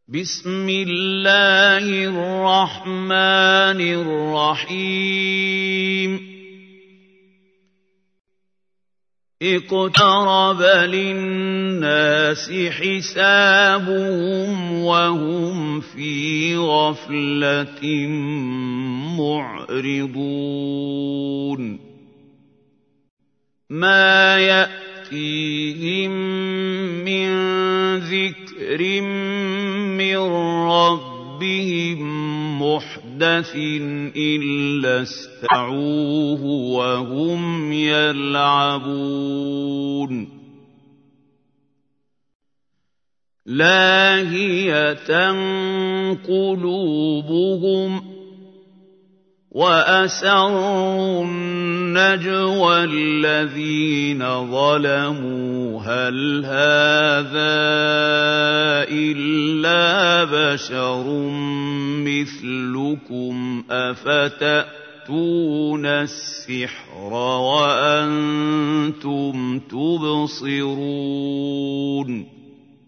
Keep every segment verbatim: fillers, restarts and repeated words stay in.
بسم الله الرحمن الرحيم اقترب للناس حسابهم وهم في غفلة معرضون ما يأتيهم من ذكر من ربهم محدث إلا استمعوه وهم يلعبون لاهية قلوبهم وأسروا النجوى الذين ظلموا هل هذا إلا بشر مثلكم أفتأتون السحر وأنتم تبصرون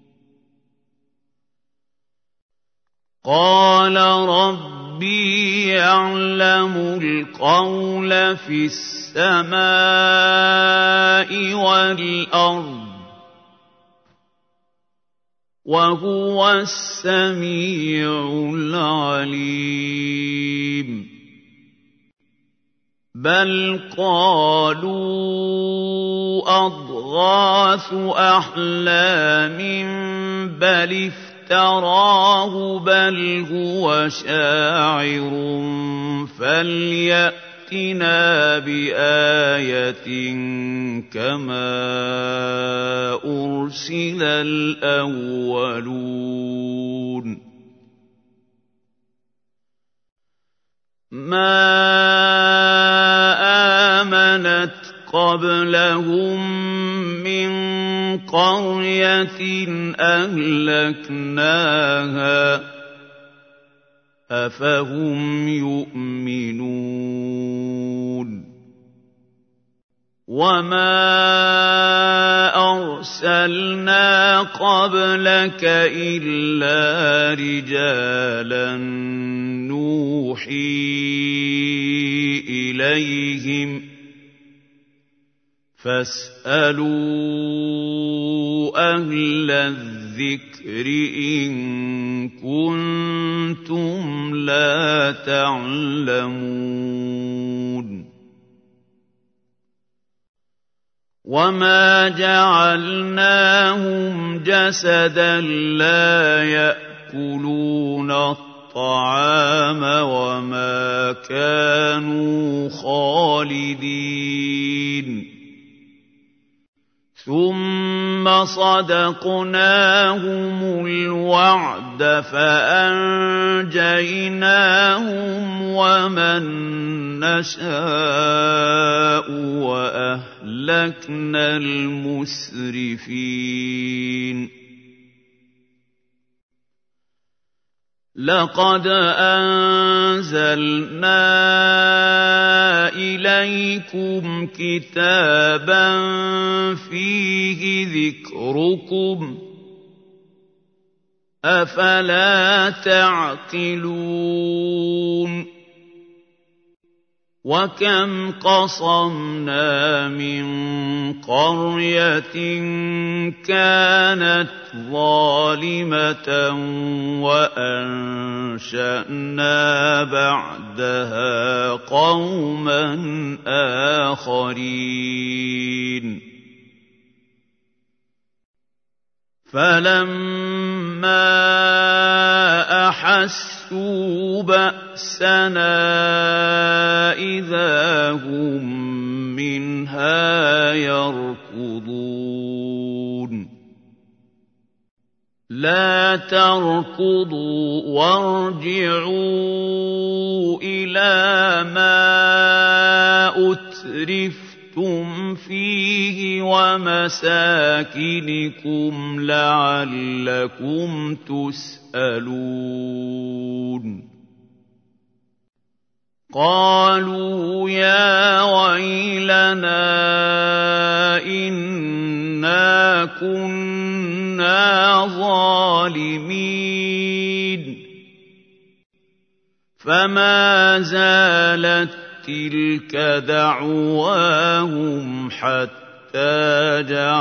قال ربي يعلم القول في السماء والأرض وهو السميع العليم بل قالوا أضغاث أحلام بل افتراه بل هو شاعر فليأتنا بآية كما أرسل الأولون ما آمنت قبلهم من قرية أهلكناها أفهم يؤمنون وما أرسلنا قبلك إلا رجالا نوحي إليهم فاسألوا أهل الذكر إن كنتم لا تعلمون وما جعلناهم جسدا لا يأكلون الطعام وما كانوا خالدين ثم صدقناهم الوعد فأنجيناهم ومن نشاء وأهلكنا المسرفين لقد أنزلنا إليكم كتابا فيه ذكركم أفلا تعقلون وكم قصمنا من قرية كانت ظالمة وأنشأنا بعدها قوما آخرين فلما أحسوا بأسنا إذا هم منها يركضون لا تركضوا وارجعوا إلى ما أترفتم فيه ومساكنكم لعلكم تسألون قالوا يا ويلنا إنا كنا ظالمين فما زالت تلك دعواهم حتى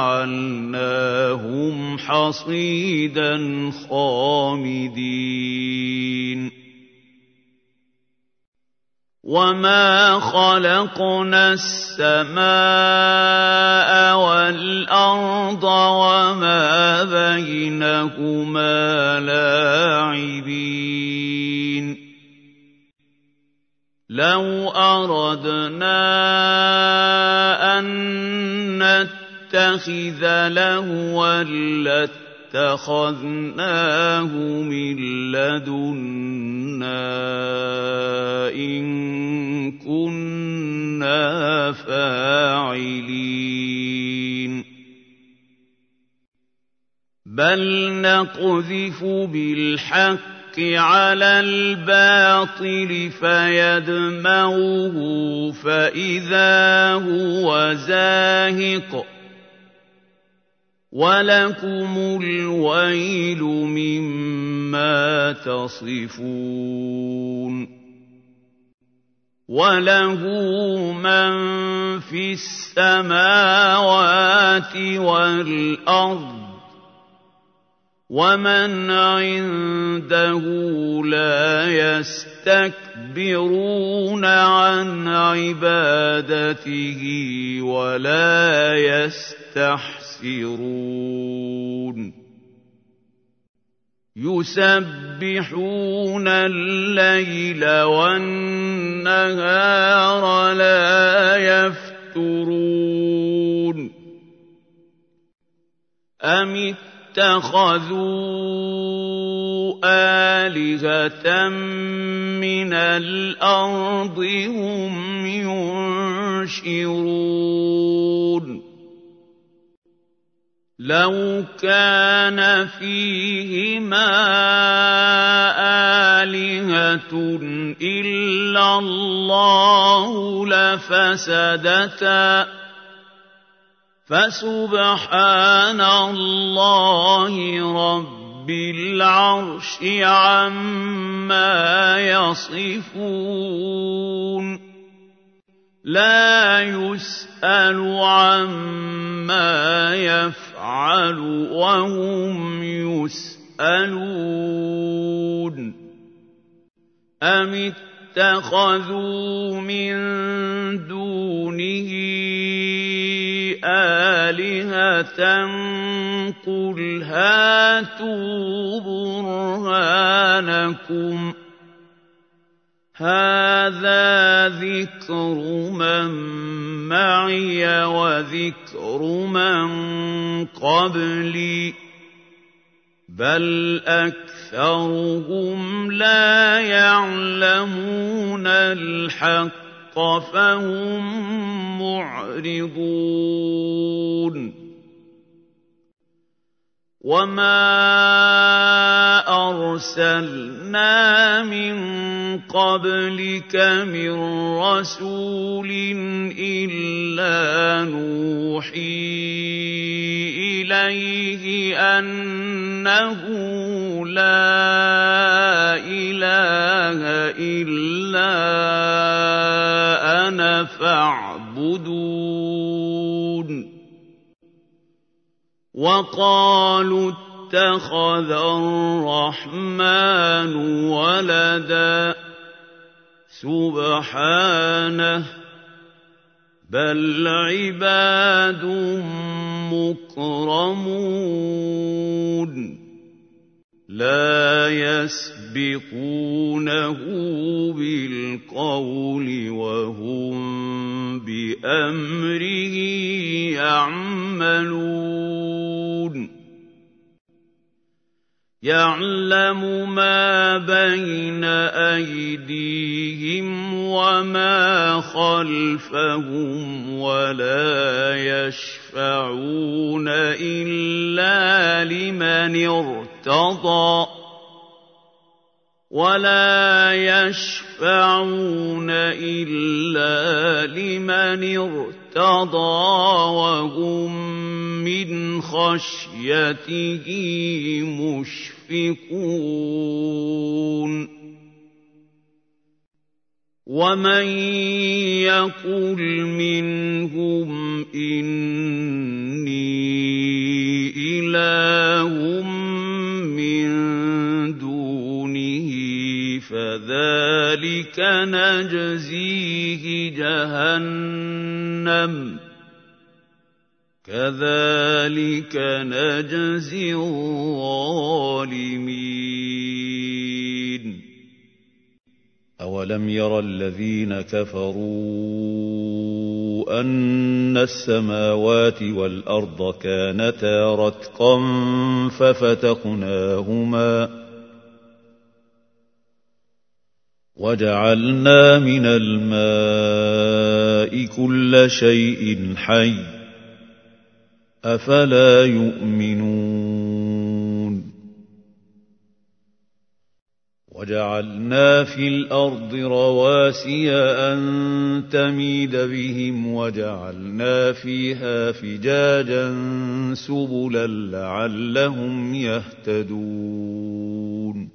جعلناهم حصيدا خامدين وما خلقنا السماء والأرض وما بينهما لاعبين لو أردنا أن نتخذ لهوا لاتخذناه من لدنا إن كنا فاعلين بل نقذف بالحق على الباطل فيدمغه فإذا هو زاهق ولكم الويل مما تصفون وله من في السماوات والأرض ومن عنده لا يستكبرون عن عبادته ولا يستحسرون يسبحون الليل والنهار لا يفترون أم اتخذوا آلهة من الأرض هم ينشرون لو كان فيهما آلهة إلا الله لفسدتا فسبحان الله رب العرش عما يصفون لا يسأل عما يفعل وهم يسألون أم اتخذوا من دونه آلهة قل هاتوا برهانكم هذا ذكر من معي وذكر من قبلي بل أكثرهم لا يعلمون الحق فهم معرضون وما أرسلنا من قبلك من رسول إلا نوحي إليه أنه لا إله إلا أنا فاعبدون وقالوا اتخذ الرحمن ولدا سبحانه بل عباد مكرمون لا يسبقونه بالقول وهم بأمره يعملون يعلم ما بين أيديهم وما خلفهم ولا يشفعون إلا لمن ارتضى ولا يشفعون إلا لمن ارتضى وهم من خشيته مشفقون ومن يقل منهم إني إله من دونه فذلك نجزيه جهنم كذلك نجزي الظالمين أولم ير الذين كفروا أن السماوات والأرض كانتا رتقا ففتقناهما وجعلنا من الماء كل شيء حي أفلا يؤمنون وجعلنا في الأرض رواسي أن تميد بهم وجعلنا فيها فجاجا سبلا لعلهم يهتدون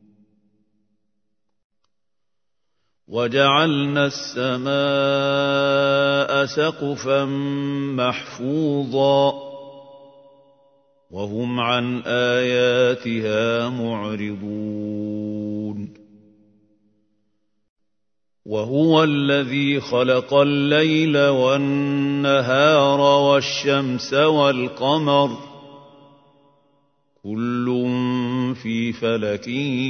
وجعلنا السماء سقفا محفوظا وهم عن آياتها معرضون وهو الذي خلق الليل والنهار والشمس والقمر كل في فلك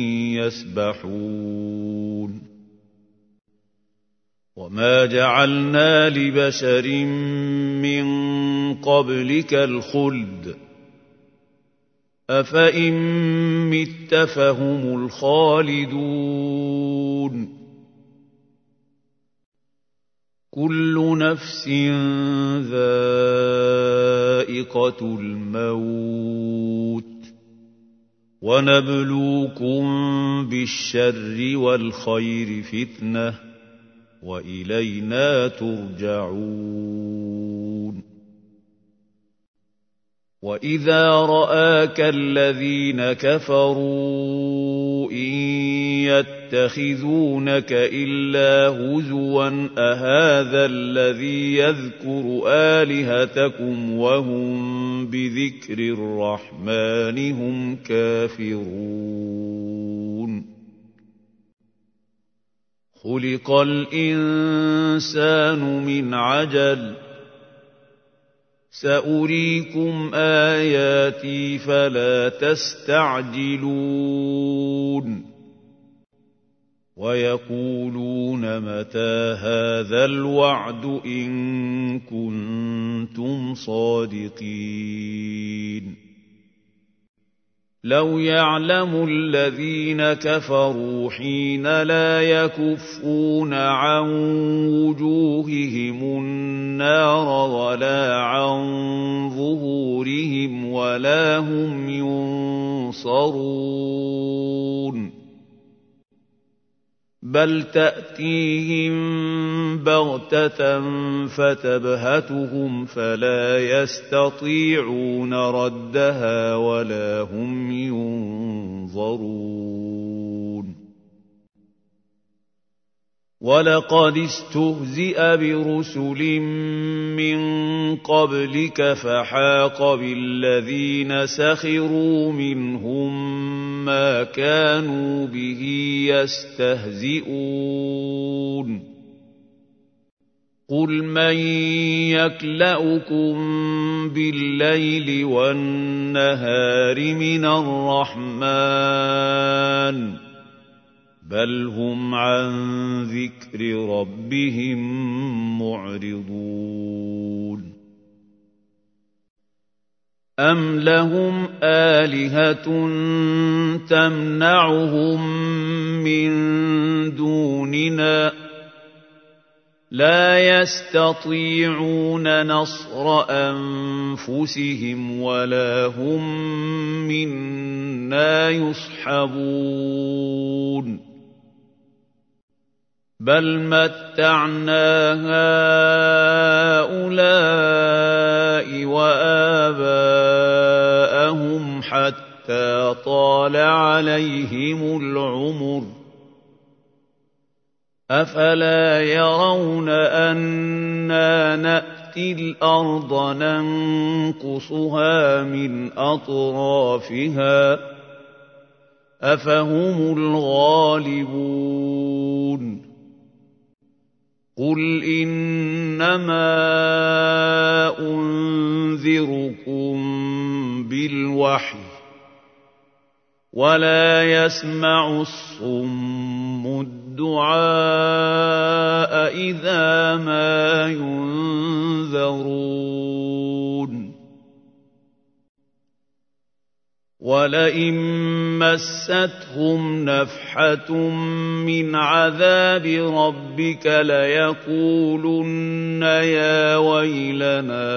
يسبحون وما جعلنا لبشر من قبلك الخلد أفإن مت فهم الخالدون كل نفس ذائقة الموت ونبلوكم بالشر والخير فتنة وإلينا ترجعون وإذا رآك الذين كفروا إن يتخذونك إلا هزوا أهذا الذي يذكر آلهتكم وهم بذكر الرحمن هم كافرون خلق الإنسان من عجل سأريكم آياتي فلا تستعجلون ويقولون متى هذا الوعد إن كنتم صادقين لو يعلم الذين كفروا حين لا يكفون عن وجوههم النار ولا عن ظهورهم ولا هم ينصرون بل تأتيهم بغتة فتبهتهم فلا يستطيعون ردها ولا هم ينظرون ولقد استهزئ برسل من قبلك فحاق بالذين سخروا منهم ما كانوا به يستهزئون قل من يكلؤكم بالليل والنهار من الرحمن بل هم عن ذكر ربهم معرضون أم لهم آلهة تمنعهم من دوننا لا يستطيعون نصر أنفسهم ولا هم منا أَنَّىٰ يُصْحَبُونَ بَلْ مَتَّعْنَا هَٰؤُلَاءِ وَآبَاءَهُمْ حَتَّىٰ طَالَ عَلَيْهِمُ الْعُمُرُ أَفَلَا يَرَوْنَ أَنَّا نَأْتِي الْأَرْضَ نَنقُصُهَا مِنْ أَطْرَافِهَا ۚ أَفَهُمُ الْغَالِبُونَ قُلْ إِنَّمَا أُنذِرُكُم بِالْوَحْيِ ۚ وَلَا يَسْمَعُ الصُّمُّ الدُّعَاءَ إِذَا مَا يُنذَرُونَ وَلَئِن مَّسَّتْهُمْ نَفْحَةٌ مِّنْ عَذَابِ رَبِّكَ لَيَقُولُنَّ يَا وَيْلَنَا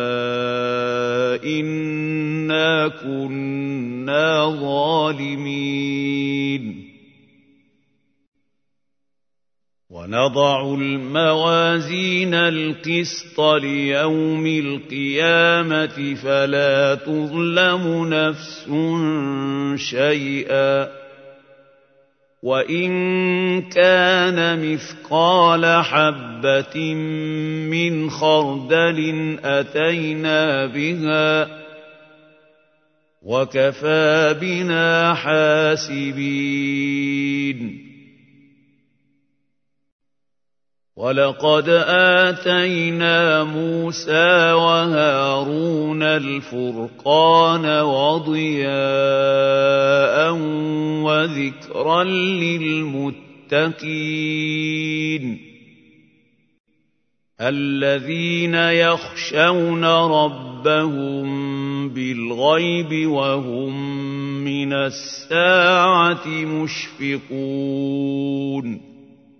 إِنَّا كُنَّا ظَالِمِينَ وَنَضَعُ الْمَوَازِينَ الْقِسْطَ لِيَوْمِ الْقِيَامَةِ فَلَا تُظْلَمُ نَفْسٌ شَيْئًا ۖ وَإِن كَانَ مِثْقَالَ حَبَّةٍ مِّنْ خَرْدَلٍ أَتَيْنَا بِهَا ۗ وَكَفَىٰ بِنَا حَاسِبِينَ وَلَقَدْ آتَيْنَا مُوسَىٰ وَهَارُونَ الْفُرْقَانَ وَضِيَاءً وَذِكْرًا لِّلْمُتَّقِينَ الَّذِينَ يَخْشَوْنَ رَبَّهُم بِالْغَيْبِ وَهُم مِّنَ السَّاعَةِ مُشْفِقُونَ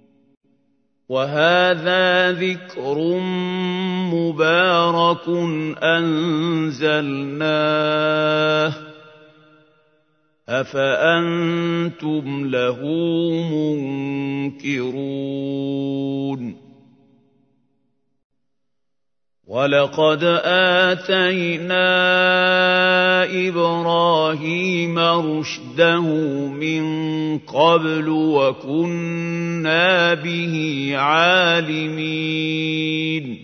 وَهَٰذَا ذِكْرٌ مُّبَارَكٌ أَنزَلْنَاهُ ۚ أَفَأَنتُمْ لَهُ مُنكِرُونَ وَلَقَدْ آتَيْنَا إِبْرَاهِيمَ رُشْدَهُ مِن قَبْلُ وَكُنَّا بِهِ عَالِمِينَ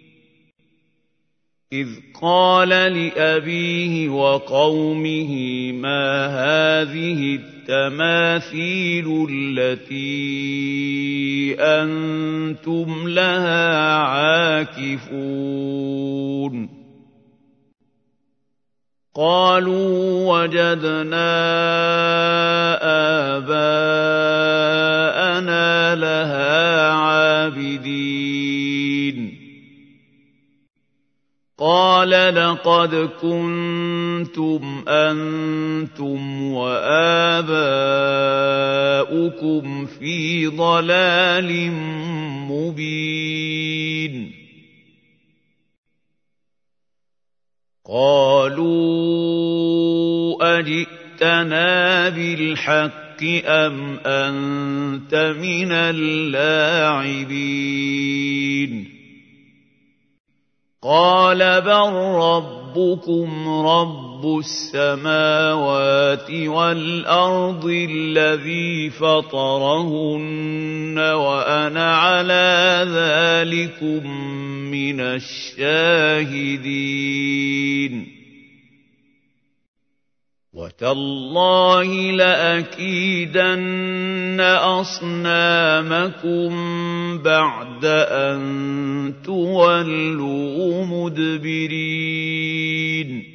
إِذْ قَالَ لِأَبِيهِ وَقَوْمِهِ مَا هَٰذِهِ التَّمَاثِيلُ الَّتِي أَنتُمْ لَهَا عَاكِفُونَ قَالُوا وَجَدْنَا آبَاءَنَا لَهَا عَابِدِينَ قَالَ لَقَدْ كُنتُمْ أَنتُمْ وَآبَاؤُكُمْ فِي ضَلَالٍ مُّبِينٍ قَالُوا أَجِئْتَنَا بِالْحَقِّ أَمْ أَنتَ مِنَ اللاعبين قَالَ بَل رَّبُّكُمْ رَبُّ السَّمَاوَاتِ وَالْأَرْضِ الَّذِي فَطَرَهُنَّ وَأَنَا عَلَىٰ ذَٰلِكُم مِّنَ الشَّاهِدِينَ وَتَاللَّهِ لَأَكِيدَنَّ أَصْنَامَكُم بَعْدَ أَن تُوَلُّوا مُدْبِرِينَ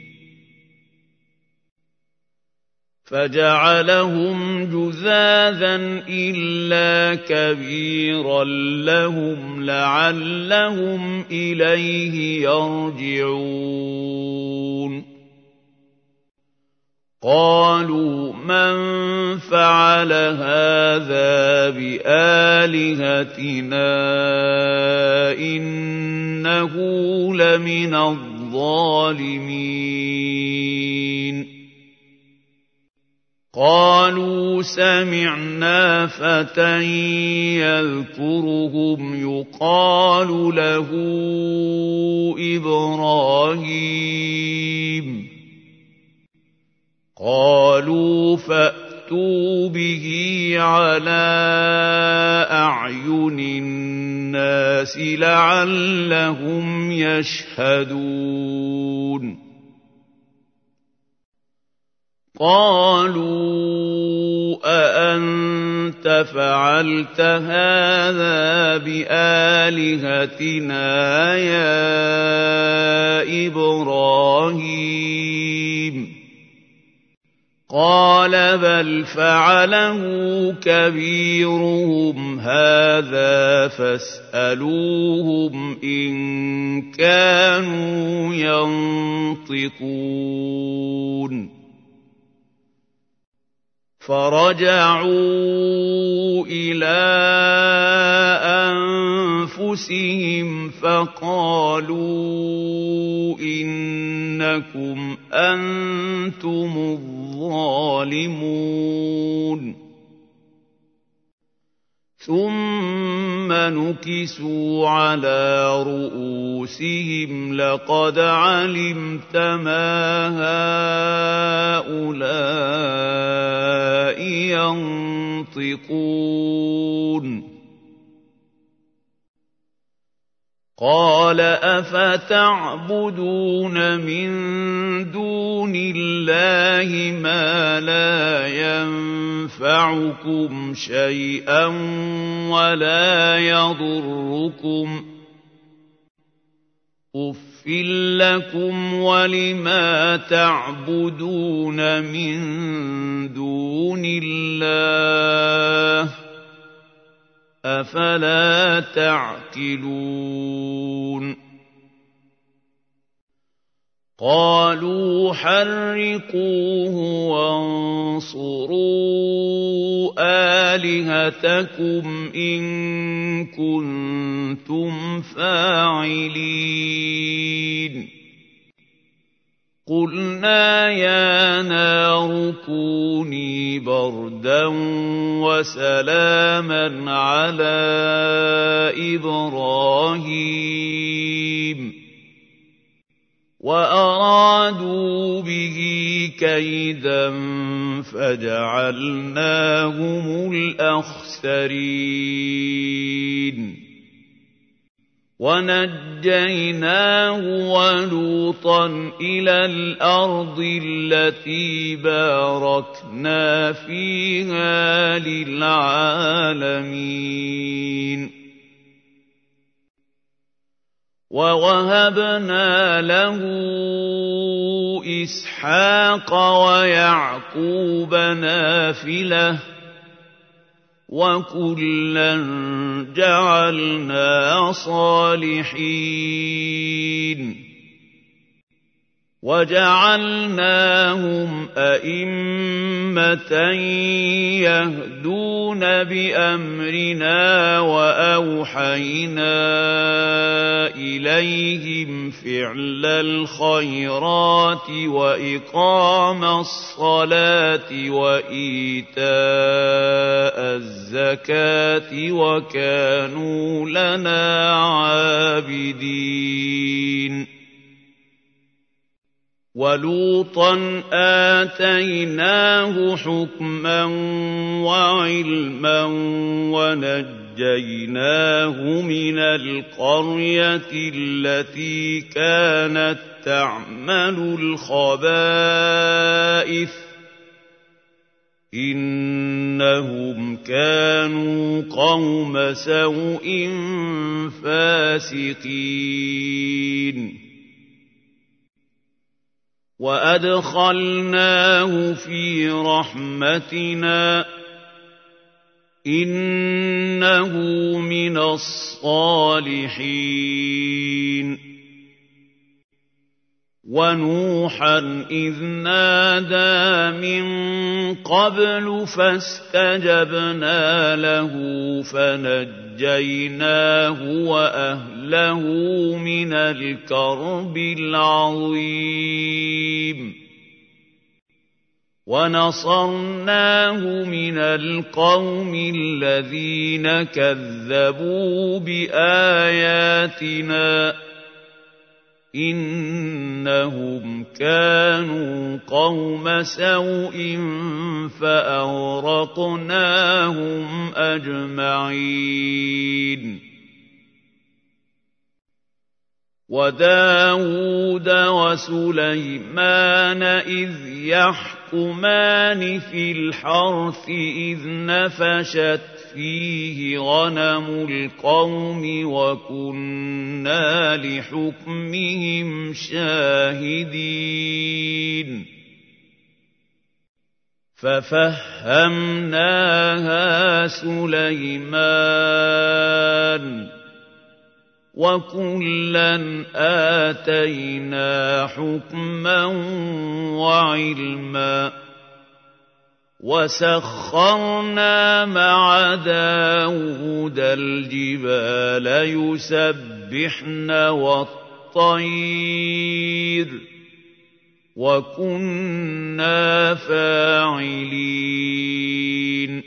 فَجَعَلَهُمْ جُذَاذًا إِلَّا كَبِيرًا لَّهُمْ لَعَلَّهُمْ إِلَيْهِ يَرْجِعُونَ قَالُوا مَن فَعَلَ هَٰذَا بِآلِهَتِنَا إِنَّهُ لَمِنَ الظَّالِمِينَ قالوا سمعنا فتى يذكرهم يقال له إبراهيم قالوا فأتوا به على أعين الناس لعلهم يشهدون قالوا أأنت فعلت هذا بآلهتنا يا إبراهيم قال بل فعله كبيرهم هذا فاسألوهم إن كانوا ينطقون فرجعوا إلى أنفسهم فقالوا إنكم أنتم الظالمون ثم نكسوا على رؤوسهم لقد علمت ما هؤلاء ينطقون قال أفتعبدون من دون الله ما لا ينفعكم شيئا ولا يضركم أف لكم ولما تعبدون من دون الله أفلا تعقلون قالوا حرقوه وانصروا آلهتكم إن كنتم فاعلين قلنا يا نار كوني بردا وسلاما على إبراهيم وأرادوا به كيدا فجعلناهم الأخسرين ونجيناه ولوطا إلى الأرض التي باركنا فيها للعالمين ووهبنا له إسحاق ويعقوب نافلة وكلا جعلنا صالحين وجعلناهم أئمة يهدون بأمرنا وأوحينا إليهم فعل الخيرات وإقام الصلاة وإيتاء الزكاة وكانوا لنا عابدين ولوطا آتيناه حكما وعلما ونجيناه من القرية التي كانت تعمل الخبائث إنهم كانوا قوم سوء فاسقين وأدخلناه في رحمتنا إنه من الصالحين ونوحا إذ نادى من قبل فاستجبنا له فنجيناه وأهله من الكرب العظيم وَنَصَرْنَاهُ مِنَ الْقَوْمِ الَّذِينَ كَذَّبُوا بِآيَاتِنَا ۚ إِنَّهُمْ كَانُوا قَوْمَ سَوْءٍ فَأَغْرَقْنَاهُمْ أَجْمَعِينَ. وَدَاوُودَ وَسُلَيْمَانَ إِذْ يَحْكُمَانِ فِي الْحَرْثِ إِذْ نَفَشَتْ فِيهِ غَنَمُ الْقَوْمِ وَكُنَّا لِحُكْمِهِمْ شَاهِدِينَ. فَفَهَّمْنَاهَا سُلَيْمَانَ ۚ وَكُلًّا آتَيْنَا حُكْمًا وَعِلْمًا. وَسَخَّرْنَا مَعَ دَاوُودَ الْجِبَالَ يُسَبِّحْنَ وَالطَّيْرَ ۚ وَكُنَّا فَاعِلِينَ.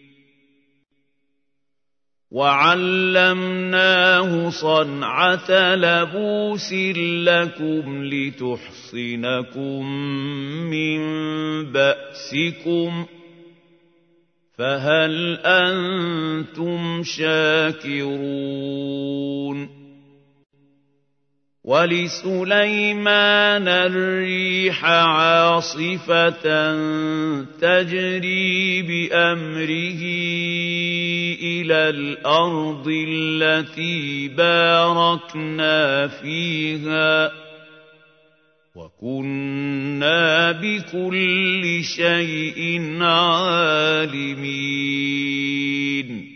وَعَلَّمْنَاهُ صَنْعَةَ لَبُوسٍ لَّكُمْ لِتُحْصِنَكُم مِّن بَأْسِكُمْ ۖ فَهَلْ أَنتُمْ شَاكِرُونَ. وَلِسُلَيْمَانَ الرِّيحَ عَاصِفَةً تَجْرِي بِأَمْرِهِ إِلَى الْأَرْضِ الَّتِي بَارَكْنَا فِيهَا ۚ وَكُنَّا بِكُلِّ شَيْءٍ عَالِمِينَ.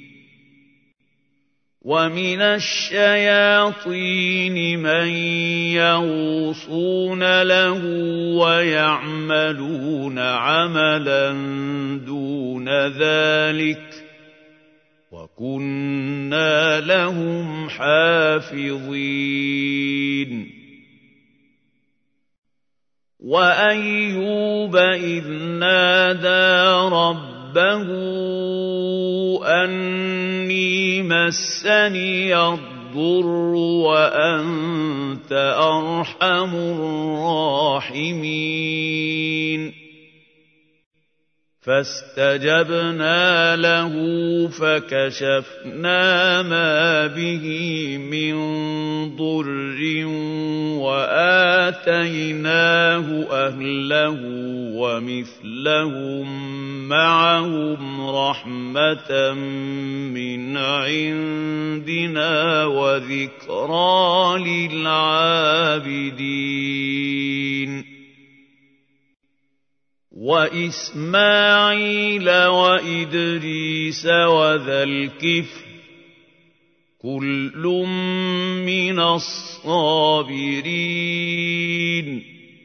وَمِنَ الشَّيَاطِينِ مَن يَغُوصُونَ لَهُ وَيَعْمَلُونَ عَمَلًا دُونَ ذَٰلِكَ ۖ وَكُنَّا لَهُمْ حَافِظِينَ. وَأَيُّوبَ إِذْ نَادَىٰ رَبَّهُ أَنِّي مَسَّنِيَ الضُّرُّ وَأَنتَ أَرْحَمُ الرَّاحِمِينَ. فَاسْتَجَبْنَا لَهُ فَكَشَفْنَا مَا بِهِ مِن ضُرٍّ وَآتَيْنَاهُ أَهْلَهُ وَمِثْلَهُم مَّعَهُمْ رَحْمَةً مِّنْ عِندِنَا وَذِكْرَىٰ لِلْعَابِدِينَ. وَإِسْمَاعِيلَ وَإِدْرِيسَ وَذَا الْكِفْلِ كُلٌّ مِّنَ الصَّابِرِينَ.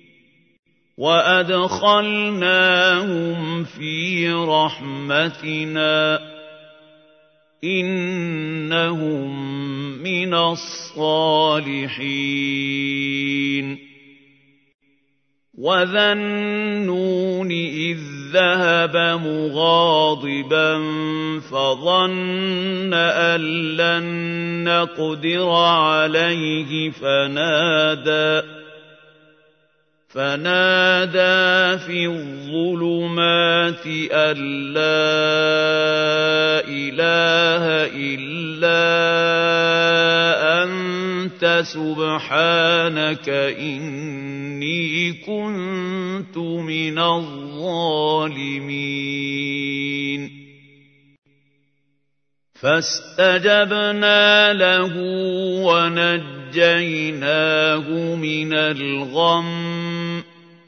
وَأَدْخَلْنَاهُمْ فِي رَحْمَتِنَا ۖ إِنَّهُم مِّنَ الصَّالِحِينَ. وَذَا النُّونِ إِذ ذَّهَبَ مُغَاضِبًا فَظَنَّ أَن لَّن نَّقْدِرَ عَلَيْهِ فَنَادَىٰ فَنَادَىٰ فِي الظُّلُمَاتِ أَن لَّا إِلَٰهَ إِلَّا أَنتَ سُبْحَانَكَ إِنِّي كُنتُ مِنَ الظَّالِمِينَ. فَاسْتَجَبْنَا لَهُ وَنَجَّيْنَاهُ مِنَ الْغَمِّ ۚ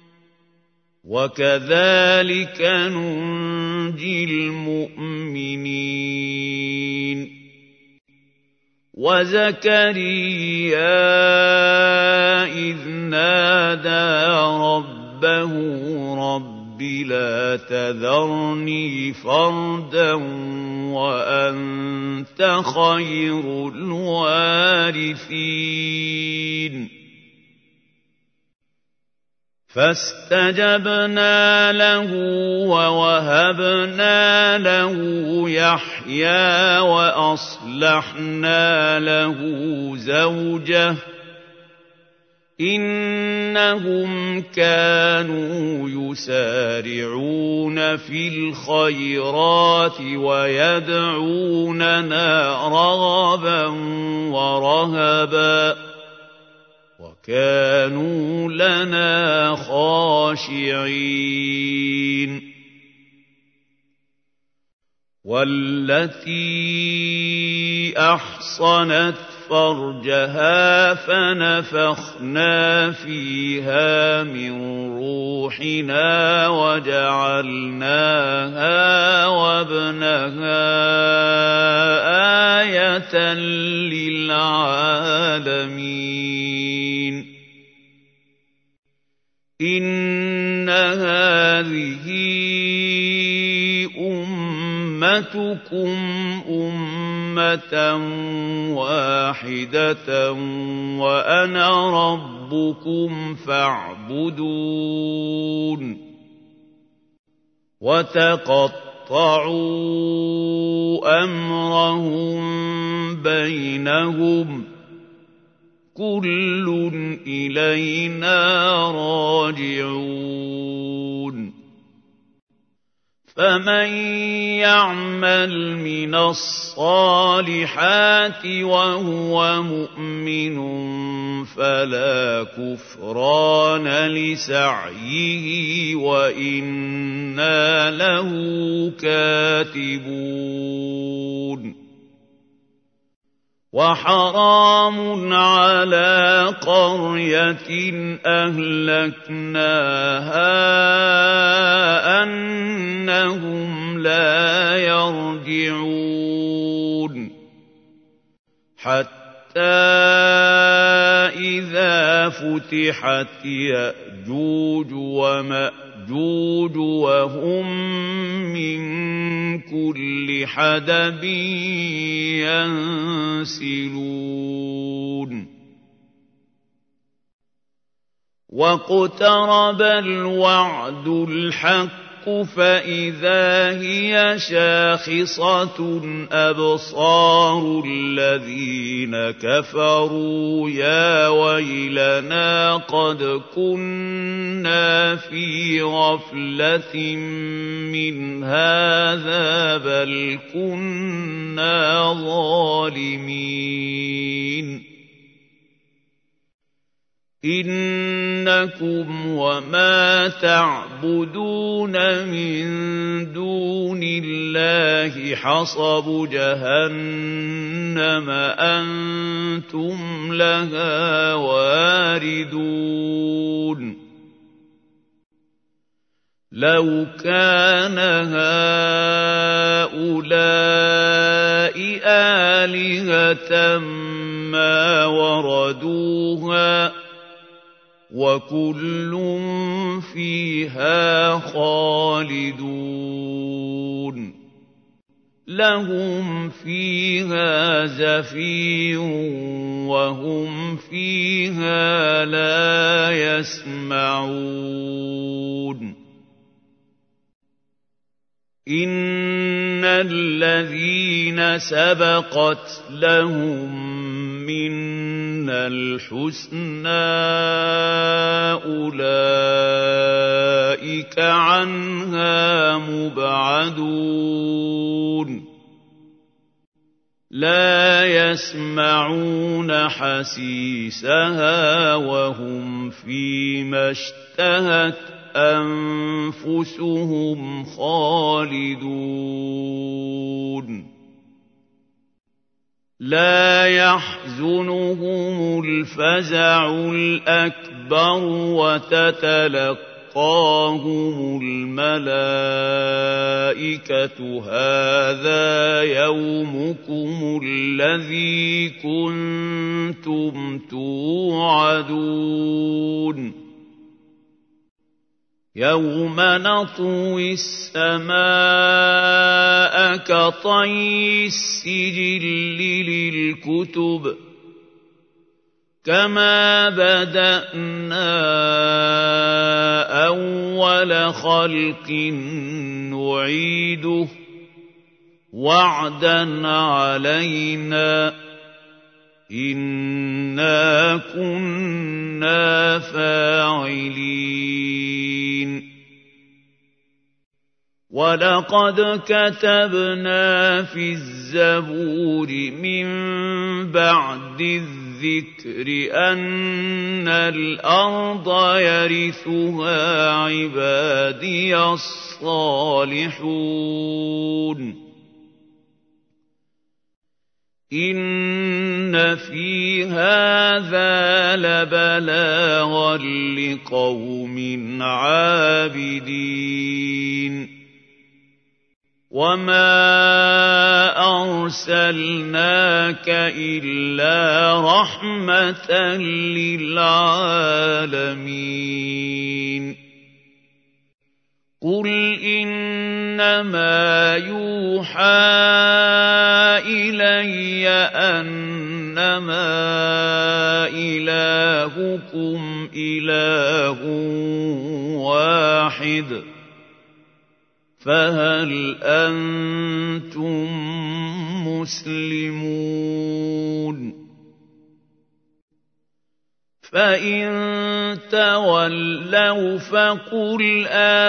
وَكَذَٰلِكَ نُنجِي الْمُؤْمِنِينَ. وَزَكَرِيَّا إِذْ نَادَىٰ رَبَّهُ رَبِّ لَا تَذَرْنِي فَرْدًا وَأَنتَ خَيْرُ الْوَارِثِينَ. فاستجبنا له ووهبنا له يحيى وأصلحنا له زوجه إنهم كانوا يسارعون في الخيرات ويدعوننا رغبا ورهبا وكانوا لنا خاشعين والتي أحصنت فرجها فنفخنا فيها من روحنا وجعلناها وابنها آية للعالمين إن هذه أمتكم أمة واحدة وأنا ربكم فاعبدون وتقطعوا أمرهم بينهم كل إلينا راجعون فمن يعمل من الصالحات وهو مؤمن فلا كفران لسعيه وإنا له كاتبون وحرام على قرية أهلكناها أنهم لا يرجعون حتى إذا فتحت يأجوج ومأجوج وهم من كل حدب ينسلون واقترب الوعد الحق فإذا هي شاخصة أبصار الذين كفروا يا ويلنا قد كنا في غفلة من هذا بل كنا ظالمين إنكم وما تعبدون من دون الله حصب جهنم أنتم لها واردون لو كان هؤلاء آلهة ما وردوها وكل فيها خالدون لهم فيها زفير وهم فيها لا يسمعون إن الذين سبقت لهم منا الحسنى أولئك عنها مبعدون لا يسمعون حسيسها وهم فيما اشتهت أنفسهم خالدون لا يحزنهم الفزع الأكبر وتتلقاهم الملائكة هذا يومكم الذي كنتم توعدون يوم نطوي السماء كطي السجل للكتب كما بدأنا أول خلق نعيده وعدا علينا إنا كنا فاعلين ولقد كتبنا في الزبور من بعد الذكر أن الأرض يرثها عبادي الصالحون إن في هذا لبلاغا لقوم عابدين وما أرسلناك إلا رحمة للعالمين قل إنما يوحى إلي أنما إلهكم إله واحد فهل أنتم مسلمون فإن تولوا فقل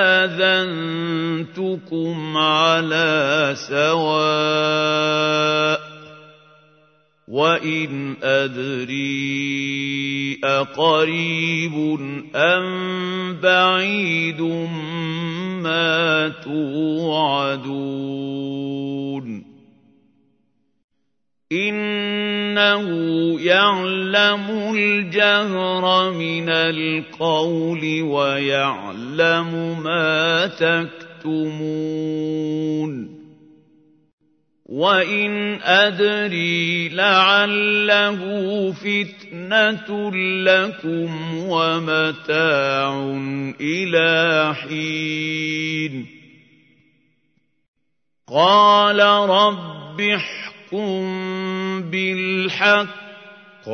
آذنتكم على سواء وإن أدري أقريب أم بعيد ما توعدون إنه يعلم الجهر من القول ويعلم ما تكتمون وإن أدري لعله فتنة لكم ومتاع إلى حين قال رب احكم بالحق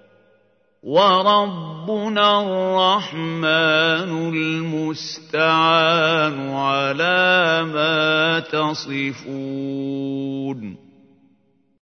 وربنا الرحمن المستعان على ما تصفون